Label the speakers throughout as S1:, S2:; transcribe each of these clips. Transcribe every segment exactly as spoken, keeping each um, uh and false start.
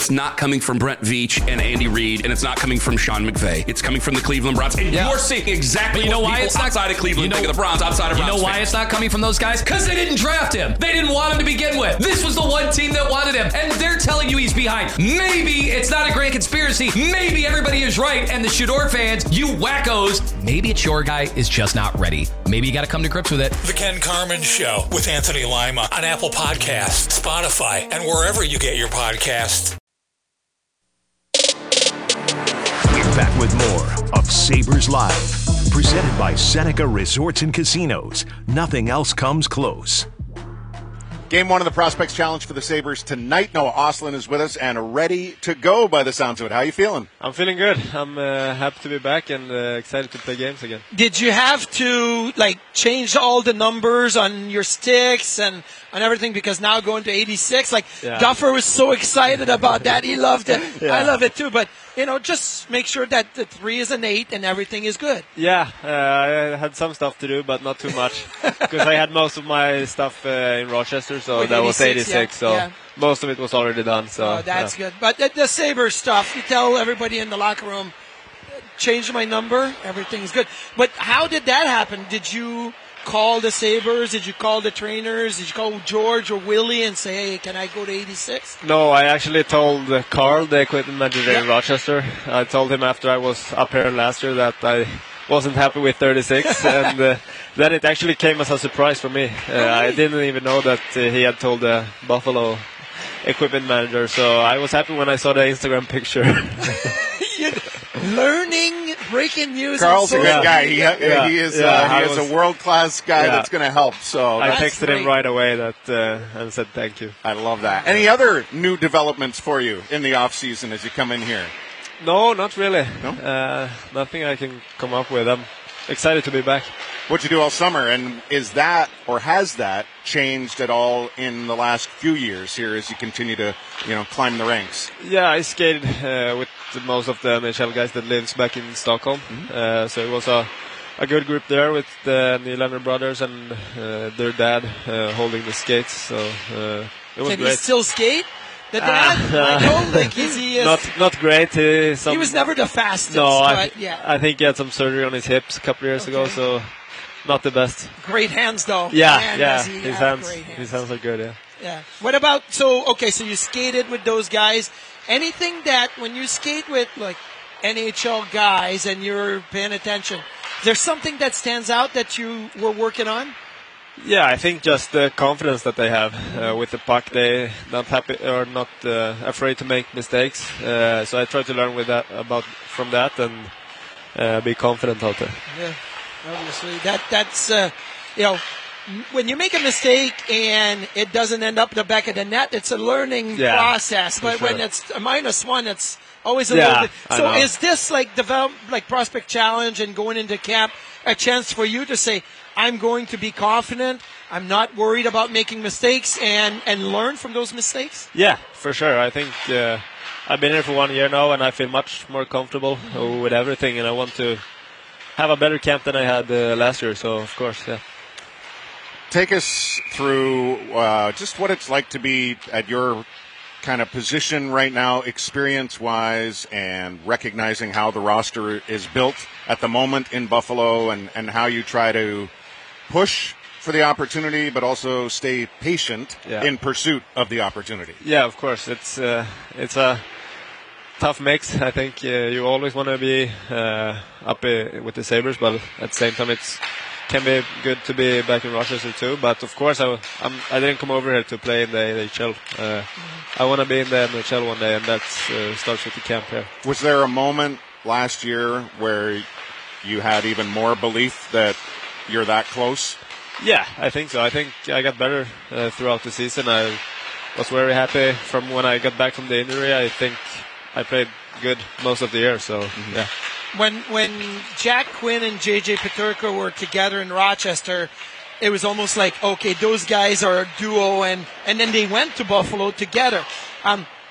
S1: it's not coming from Brent Veach and Andy Reid, and it's not coming from Sean McVay. It's coming from the Cleveland Browns. And
S2: yeah.
S1: you're seeing exactly
S2: but you know
S1: what
S2: why
S1: people
S2: it's not,
S1: outside of Cleveland
S2: you know,
S1: think of the Browns, outside of
S2: You
S1: Browns
S2: know why
S1: fans.
S2: it's not coming from those guys? Because they didn't draft him. They didn't want him to begin with. This was the one team that wanted him, and they're telling you he's behind. Maybe it's not a great conspiracy. Maybe everybody is right, and the Shador fans, you wackos, maybe it's your guy is just not ready. Maybe you got to come to grips with it.
S3: The Ken Carman Show with Anthony Lima on Apple Podcasts, Spotify, and wherever you get your podcasts.
S4: We're back with more of Sabres Live, presented by Seneca Resorts and Casinos. Nothing else comes close.
S5: Game one of the Prospects Challenge for the Sabres tonight. Noah Ostlund is with us and ready to go by the sounds of it. How are you feeling?
S6: I'm feeling good. I'm uh, happy to be back and uh, excited to play games again.
S7: Did you have to like change all the numbers on your sticks and on everything because now going to eighty-six? Like
S6: yeah.
S7: Duffer was so excited about that. He loved it.
S6: Yeah.
S7: I love it too. But you know, just make sure that the three is an eight and everything is good.
S6: Yeah, uh, I had some stuff to do, but not too much because I had most of my stuff uh, in Rochester, so
S7: With
S6: that was eighty-six.
S7: Yeah,
S6: so
S7: yeah.
S6: most of it was already done. So
S7: oh, that's
S6: yeah.
S7: good. But the, the Sabres stuff, you tell everybody in the locker room, change my number, everything's good. But how did that happen? Did you call the Sabres? Did you call the trainers? Did you call George or Willie and say, hey, can I go to eighty-six?
S6: No, I actually told uh, Carl, the equipment manager
S7: yeah.
S6: in Rochester. I told him after I was up here last year that I wasn't happy with thirty-six, and uh, then it actually came as a surprise for me. Uh,
S7: oh, really?
S6: I didn't even know that uh, he had told the Buffalo equipment manager, so I was happy when I saw the Instagram picture.
S7: Learning, breaking news.
S5: Carl's a good
S6: yeah.
S5: guy. He,
S6: yeah.
S5: he is,
S6: yeah,
S5: uh, he is
S6: was,
S5: a world-class guy
S6: yeah.
S5: that's going to help. So
S6: I
S7: That's
S6: texted
S7: great.
S6: him right away that uh, and said thank you.
S5: I love that. Any other new developments for you in the off-season as you come in here?
S6: No, not really.
S5: No?
S6: Uh, nothing I can come up with. I'm excited to be back.
S5: What you do all summer, and is that or has that changed at all in the last few years here as you continue to, you know, climb the ranks?
S6: Yeah, I skated uh, with the, most of the N H L guys that lives back in Stockholm. Mm-hmm. Uh, so it was a, a good group there with the Nylander brothers and uh, their dad uh, holding the skates. So uh, it was
S7: Can
S6: great.
S7: he still skate? The dad?
S6: Uh,
S7: I know, like, is he, is,
S6: not not great. He, some,
S7: he was never the fastest.
S6: No, I,
S7: but yeah.
S6: I think he had some surgery on his hips a couple of years
S7: Okay.
S6: ago, so not the best.
S7: Great hands, though.
S6: Yeah,
S7: Man,
S6: yeah,
S7: does he
S6: his
S7: have
S6: hands,
S7: great hands.
S6: his hands are good. Yeah.
S7: Yeah. What about, so, okay, so you skated with those guys. Anything that, when you skate with, like, N H L guys and you're paying attention, is there something that stands out that you were working on?
S6: Yeah, I think just the confidence that they have uh, with the puck. They not happy or not uh, afraid to make mistakes. Uh, so I try to learn with that about from that and uh, be confident out there.
S7: Yeah, obviously that that's uh, you know, when you make a mistake and it doesn't end up the back of the net, it's a learning
S6: Yeah,
S7: process. But
S6: sure.
S7: when it's a minus one, it's always a
S6: Yeah,
S7: little bit.
S6: I
S7: So
S6: know.
S7: is this like develop like prospect challenge and going into camp a chance for you to say, I'm going to be confident, I'm not worried about making mistakes, and, and learn from those mistakes?
S6: Yeah, for sure. I think uh, I've been here for one year now, and I feel much more comfortable uh, with everything, and I want to have a better camp than I had uh, last year. So, of course, yeah.
S5: Take us through uh, just what it's like to be at your kind of position right now, experience-wise, and recognizing how the roster is built at the moment in Buffalo, and, and how you try to push for the opportunity, but also stay patient
S6: Yeah.
S5: in pursuit of the opportunity.
S6: Yeah, of course. It's uh, it's a tough mix. I think uh, you always want to be uh, up uh, with the Sabres, but at the same time, it's can be good to be back in Rochester too. But of course, I, I'm, I didn't come over here to play in the N H L. Uh, I want to be in the N H L one day, and that uh, starts with the camp here.
S5: Was there a moment last year where you had even more belief that you're that close?
S6: Yeah, I think so. I think I got better uh, throughout the season. I was very happy from when I got back from the injury. I think I played good most of the year. So mm-hmm. yeah.
S7: When when Jack Quinn and J J Peterka were together in Rochester, it was almost like, okay, those guys are a duo, and, and then they went to Buffalo together. Um,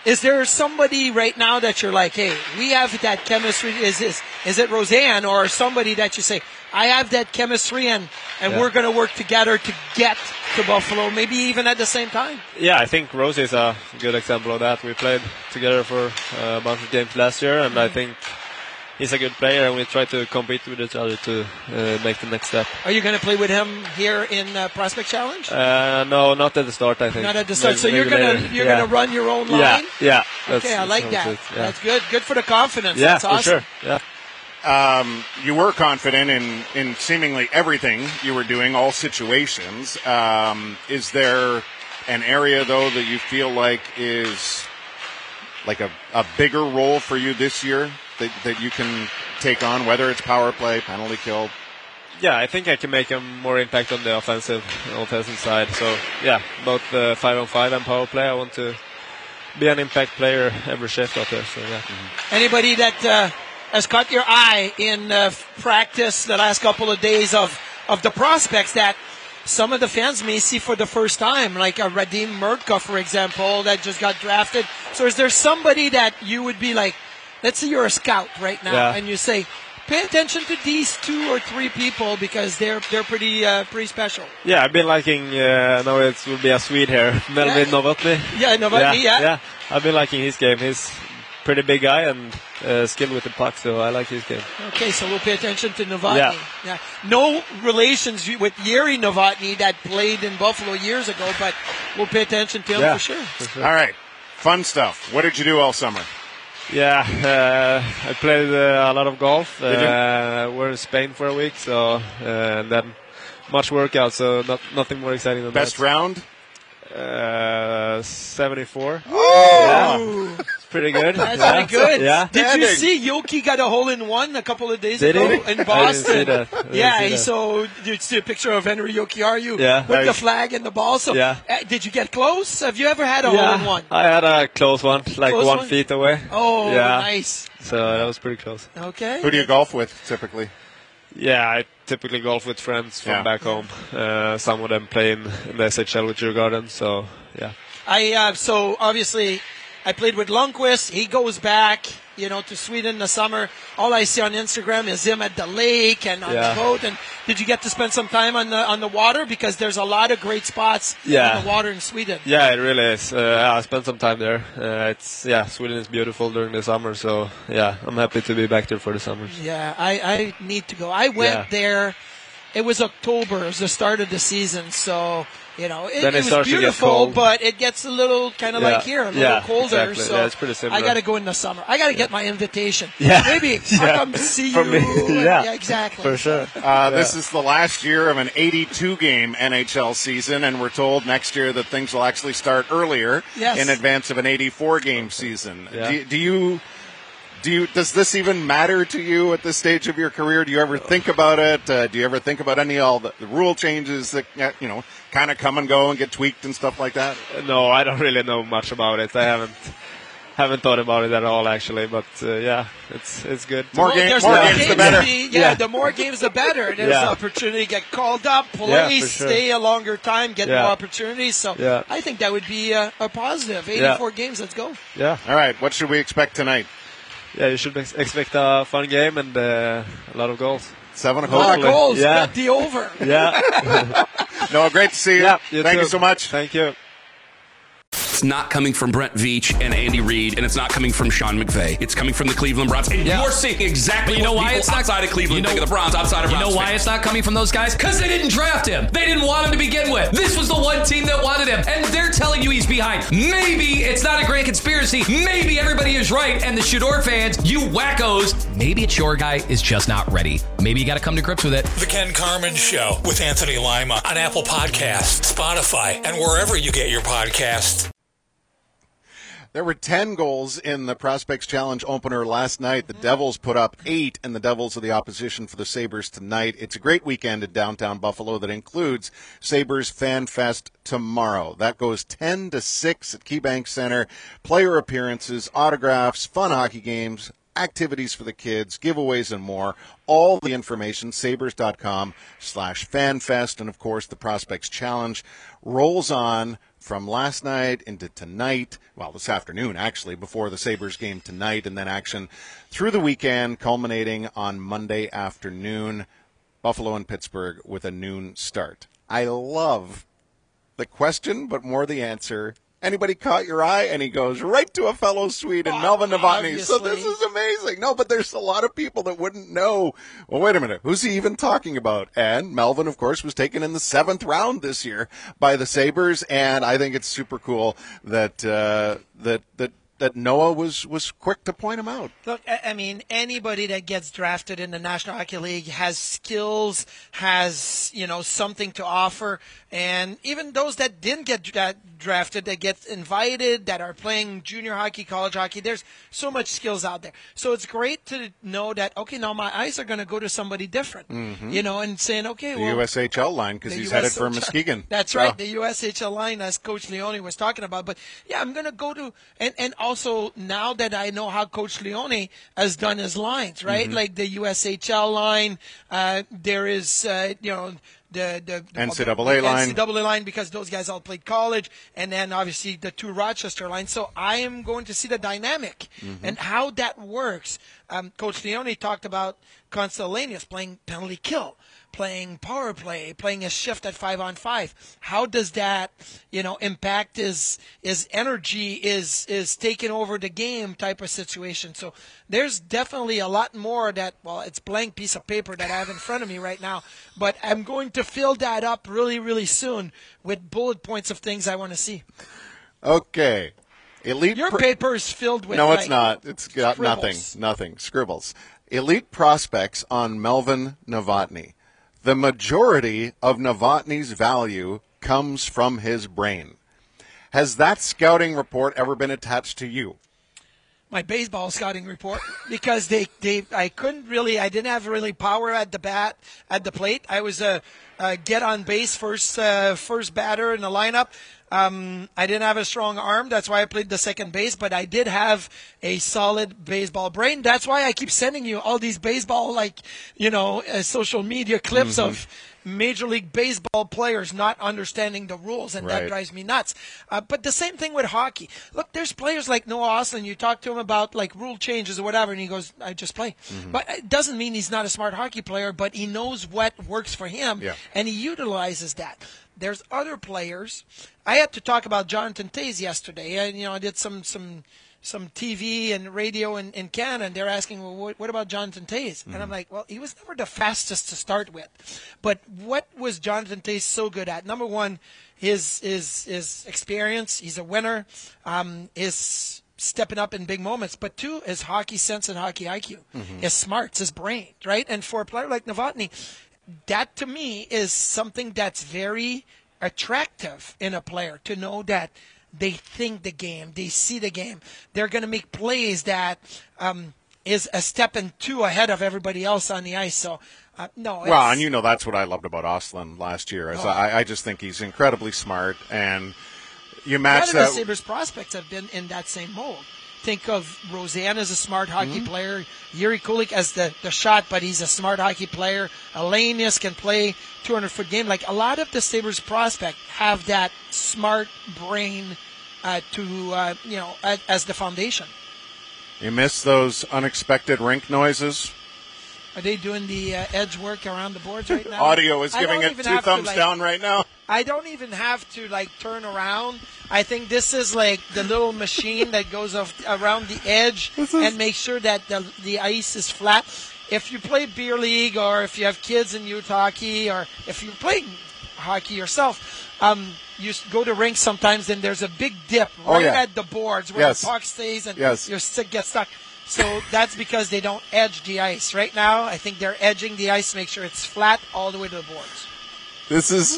S7: Is there somebody right now that you're like, hey, we have that chemistry? Is is, is it Roseanne or somebody that you say, I have that chemistry and, and
S6: Yeah.
S7: we're going to work together to get to Buffalo, maybe even at the same time?
S6: Yeah, I think Rose is a good example of that. We played together for uh, a bunch of games last year, and I think he's a good player, and we try to compete with each other to uh, make the next step.
S7: Are you going to play with him here in uh, Prospect Challenge?
S6: Uh, no, not at the start, I think.
S7: Not at the start.
S6: Maybe-
S7: So you're
S6: maybe
S7: gonna
S6: later.
S7: you're
S6: yeah.
S7: gonna run your own
S6: Yeah,
S7: line.
S6: yeah. That's,
S7: Okay, I like
S6: that's
S7: that.
S6: it, yeah.
S7: That's good. Good for the confidence.
S6: Yeah,
S7: That's awesome.
S6: for sure. Yeah.
S5: Um, you were confident in, in seemingly everything you were doing, all situations. Um, is there an area, though, that you feel like is like a, a bigger role for you this year that, that you can take on, whether it's power play, penalty kill?
S6: Yeah, I think I can make a more impact on the offensive offensive side. So, yeah, both the five on five and power play, I want to be an impact player every shift out there. So, yeah. Mm-hmm.
S7: Anybody that uh, has caught your eye in uh, practice the last couple of days of, of the prospects that some of the fans may see for the first time, like a Radim Murtka, for example, that just got drafted. So is there somebody that you would be like, let's say you're a scout right now,
S6: Yeah.
S7: and you say, pay attention to these two or three people because they're they're pretty uh, pretty special.
S6: Yeah, I've been liking, uh, now it will be a Swede here, Melvin
S7: Yeah.
S6: Novotny.
S7: Yeah, Novotny, yeah.
S6: yeah. I've been liking his game. He's pretty big guy and uh, skilled with the puck, so I like his game.
S7: Okay, so we'll pay attention to Novotny.
S6: Yeah.
S7: Yeah. No relations with Yuri Novotny that played in Buffalo years ago, but we'll pay attention to him
S6: Yeah.
S7: for sure.
S6: For sure.
S5: All right. Fun stuff. What did you do all summer?
S6: Yeah, uh, I played uh, a lot of golf.
S5: Did you?
S6: Uh, we're in Spain for a week, so uh, and then much workout, so not, nothing more exciting than
S5: Best
S6: that.
S5: round?
S6: Uh, seventy-four.
S7: Oh,
S6: Yeah, pretty good.
S7: that's
S6: yeah.
S7: pretty good.
S6: Yeah.
S7: Did you
S5: Standing.
S7: see Yoki got a hole in one a couple of days
S6: Did
S7: ago
S6: he?
S7: in
S6: I didn't
S7: Boston?
S6: see that. I didn't
S7: Yeah,
S6: see
S7: he
S6: that.
S7: so you see a picture of Henry Yoki-Aru
S6: Yeah.
S7: with the
S6: Nice.
S7: flag and the ball. So,
S6: Yeah.
S7: uh, did you get close? Have you ever had a hole in one?
S6: I had a close one, like
S7: Close
S6: one
S7: one?
S6: feet away.
S7: Oh,
S6: yeah.
S7: nice.
S6: So that was pretty close.
S7: Okay.
S5: Who do you golf with typically?
S6: Yeah, I typically golf with friends from
S5: Yeah.
S6: back home. Uh, some of them play in, in the S H L with Djurgården, so yeah.
S7: I uh, so obviously I played with Lundqvist. He goes back, you know, to Sweden in the summer. All I see on Instagram is him at the lake and on
S6: Yeah.
S7: the boat. And did you get to spend some time on the on the water? Because there's a lot of great spots
S6: Yeah.
S7: on the water in Sweden.
S6: Yeah, it really is. Uh, I spent some time there. Uh, it's yeah, Sweden is beautiful during the summer, so yeah, I'm happy to be back there for the summers.
S7: Yeah, I, I need to go. I went
S6: Yeah.
S7: there. It was October. It was the start of the season, so. You know, it,
S6: Then it
S7: it was
S6: starts to get
S7: beautiful,
S6: cold.
S7: but it gets a little kind of
S6: Yeah.
S7: like here, a little
S6: Yeah,
S7: colder.
S6: exactly.
S7: So
S6: Yeah, it's pretty similar.
S7: I got to go in the summer. I got to get my invitation.
S6: Yeah.
S7: Maybe
S6: Yeah.
S7: I'll come see you.
S6: From me.
S7: and-
S6: Yeah.
S7: exactly.
S6: For sure.
S5: Uh, This is the last year of an eighty-two game N H L season, and we're told next year that things will actually start earlier
S7: Yes.
S5: in advance of an eighty-four game season.
S6: Yeah.
S5: Do, do you? Do you, does this even matter to you at this stage of your career? Do you ever think about it? Uh, do you ever think about any all the, the rule changes that uh, you know kind of come and go and get tweaked and stuff like that?
S6: No, I don't really know much about it. I haven't haven't thought about it at all, actually. But uh, yeah, it's it's good.
S5: More
S7: Well,
S5: game-
S7: there's
S5: more
S7: more
S5: games, the
S7: games
S5: better.
S7: to be- yeah,
S6: Yeah.
S7: the more games, the better. There's
S6: Yeah.
S7: an opportunity to get called up, play,
S6: Yeah, for sure.
S7: stay a longer time, get
S6: Yeah.
S7: more opportunities. So
S6: Yeah.
S7: I think that would be a, a positive. eighty-four games, let's go.
S6: Yeah,
S5: All right, what should we expect tonight?
S6: yeah. You should ex- expect a fun game and uh, a lot of goals.
S5: Seven
S7: A lot of
S5: o'clock.
S7: goals.
S6: Yeah.
S7: Bet the over.
S6: Yeah.
S5: No, great to see you.
S6: yeah.
S5: Thank
S6: too.
S5: you so much.
S6: Thank you.
S1: It's not coming from Brent Veach and Andy Reid, and it's not coming from Sean McVay. It's coming from the Cleveland Browns. And
S2: Yeah.
S1: you're seeing exactly
S2: But you know
S1: what
S2: why
S1: people
S2: it's not-
S1: outside of Cleveland
S2: you know-
S1: think of the Browns, outside of
S2: You
S1: Browns
S2: know why
S1: fans.
S2: it's not coming from those guys? Because they didn't draft him. They didn't want him to begin with. This was the one team that wanted him, and they're telling you he's behind. Maybe it's not a grand conspiracy. Maybe everybody is right, and the Shador fans, you wackos, maybe it's your guy is just not ready. Maybe you got to come to grips with it.
S3: The Ken Carmen Show with Anthony Lima on Apple Podcasts, Spotify, and wherever you get your podcasts.
S5: There were ten goals in the Prospects Challenge opener last night. The Devils put up eight, and the Devils are the opposition for the Sabres tonight. It's a great weekend in downtown Buffalo that includes Sabres Fan Fest tomorrow. That goes ten to six at KeyBank Center. Player appearances, autographs, fun hockey games, activities for the kids, giveaways, and more. All the information, sabres.com slash fanfest. And, of course, the Prospects Challenge rolls on from last night into tonight, well, this afternoon, actually, before the Sabres game tonight, and then action through the weekend, culminating on Monday afternoon, Buffalo and Pittsburgh with a noon start. I love the question, but more the answer. Anybody caught your eye? And he goes right to a fellow Swede and Melvin Novotny. So this is amazing. No, but there's a lot of people that wouldn't know. Well, wait a minute. Who's he even talking about? And Melvin, of course, was taken in the seventh round this year by the Sabres. And I think it's super cool that uh, that that that Noah was, was quick to point him out.
S7: Look, I mean, anybody that gets drafted in the National Hockey League has skills, has, you know, something to offer. And even those that didn't get dra- drafted, that get invited, that are playing junior hockey, college hockey, there's so much skills out there. So it's great to know that, okay, now my eyes are going to go to somebody different,
S5: mm-hmm.
S7: you know, and saying, okay,
S5: the
S7: well.
S5: U S H L line, because he's headed for Muskegon.
S7: That's right, the U S H L line, as Coach Leone was talking about. But, yeah, I'm going to go to, and, and also now that I know how Coach Leone has done his lines, right? Mm-hmm. Like the U S H L line, uh, there is, uh, you know, The, the, the
S5: N C double A line.
S7: N C double A line, because those guys all played college, and then obviously the two Rochester lines. So I am going to see the dynamic mm-hmm. and how that works. Um, Coach Leone talked about Constellanius playing penalty kill, playing power play, playing a shift at five on five. How does that, you know, impact his his energy, is is taking over the game type of situation? So there's definitely a lot more that, well, it's blank piece of paper that I have in front of me right now, but I'm going to fill that up really, really soon with bullet points of things I want to see.
S5: Okay. Elite
S7: Your
S5: pr-
S7: paper is filled with.
S5: No,
S7: like,
S5: it's not. It's got
S7: scribbles.
S5: nothing. Nothing. Scribbles. Elite prospects on Melvin Novotny. The majority of Novotny's value comes from his brain. Has that scouting report ever been attached to you?
S7: My baseball scouting report, because they, they I couldn't really, I didn't have really power at the bat, at the plate. I was a, a get on base first uh, first batter in the lineup. Um, I didn't have a strong arm. That's why I played the second base, but I did have a solid baseball brain. That's why I keep sending you all these baseball, like, you know, uh, social media clips mm-hmm. of Major League Baseball players not understanding the rules, and
S5: right.
S7: that drives me nuts. Uh, but the same thing with hockey. Look, there's players like Noah Ostlund. You talk to him about like rule changes or whatever, and he goes, I just play. Mm-hmm. But it doesn't mean he's not a smart hockey player, but he knows what works for him,
S5: yeah.
S7: and he utilizes that. There's other players. I had to talk about Jonathan Toews yesterday. And, you know, I did some some some T V and radio in, in Canada, and they're asking, well, what, what about Jonathan Toews? Mm-hmm. And I'm like, well, he was never the fastest to start with. But what was Jonathan Toews so good at? Number one, his his his experience. He's a winner. Um, his stepping up in big moments. But two, his hockey sense and hockey I Q. Mm-hmm. His smarts, his brain, right? And for a player like Novotny, that to me is something that's very attractive in a player, to know that they think the game, they see the game, they're going to make plays that um, is a step and two ahead of everybody else on the ice. So, uh, no.
S5: Well, and you know that's what I loved about Ostlund last year. As
S7: oh.
S5: I, I just think he's incredibly smart, and you match
S7: None
S5: that.
S7: of the Sabres prospects have been in that same mold. Think of Roseanne as a smart hockey mm-hmm. player, Yuri Kulik as the, the shot, but he's a smart hockey player. Elenius can play two hundred foot game. Like, a lot of the Sabres prospects have that smart brain uh, to, uh, you know, as, as the foundation.
S5: You miss those unexpected rink noises?
S7: Are they doing the uh, edge work around the boards right now?
S5: Audio is giving it two thumbs
S7: to, like,
S5: down right now.
S7: I don't even have to, like, turn around. I think this is like the little machine that goes off around the edge and makes sure that the the ice is flat. If you play beer league, or if you have kids in youth hockey, or if you're playing hockey yourself, um, you go to rinks sometimes, and there's a big dip right
S5: oh, yeah.
S7: at the boards where
S5: yes.
S7: the puck stays and
S5: yes.
S7: your stick gets stuck. So that's because they don't edge the ice. Right now, I think they're edging the ice to make sure it's flat all the way to the boards.
S5: This is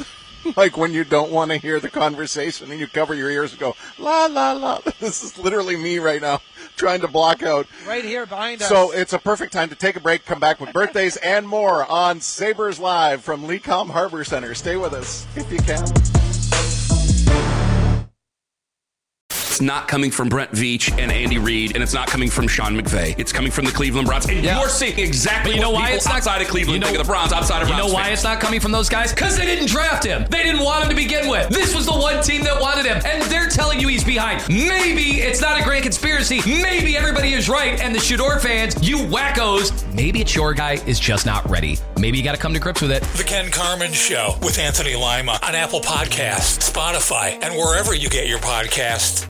S5: like when you don't want to hear the conversation and you cover your ears and go, la, la, la. This is literally me right now trying to block out.
S7: Right here behind us.
S5: So it's a perfect time to take a break, come back with birthdays and more on Sabres Live from Lecom Harbor Center. Stay with us if you can.
S1: it's not coming from Brent Veach and Andy Reid, and it's not coming from Sean McVay. It's coming from the Cleveland Browns. And
S2: Yeah.
S1: you're seeing exactly
S2: But you know
S1: what
S2: why
S1: people
S2: it's not-
S1: outside of Cleveland
S2: you know-
S1: think of the Browns, outside of
S2: You
S1: Browns
S2: know why
S1: fans.
S2: it's not coming from those guys? Because they didn't draft him. They didn't want him to begin with. This was the one team that wanted him, and they're telling you he's behind. Maybe it's not a grand conspiracy. Maybe everybody is right, and the Shador fans, you wackos, maybe it's your guy is just not ready. Maybe you got to come to grips with it.
S3: The Ken Carman Show with Anthony Lima on Apple Podcasts, Spotify, and wherever you get your podcasts.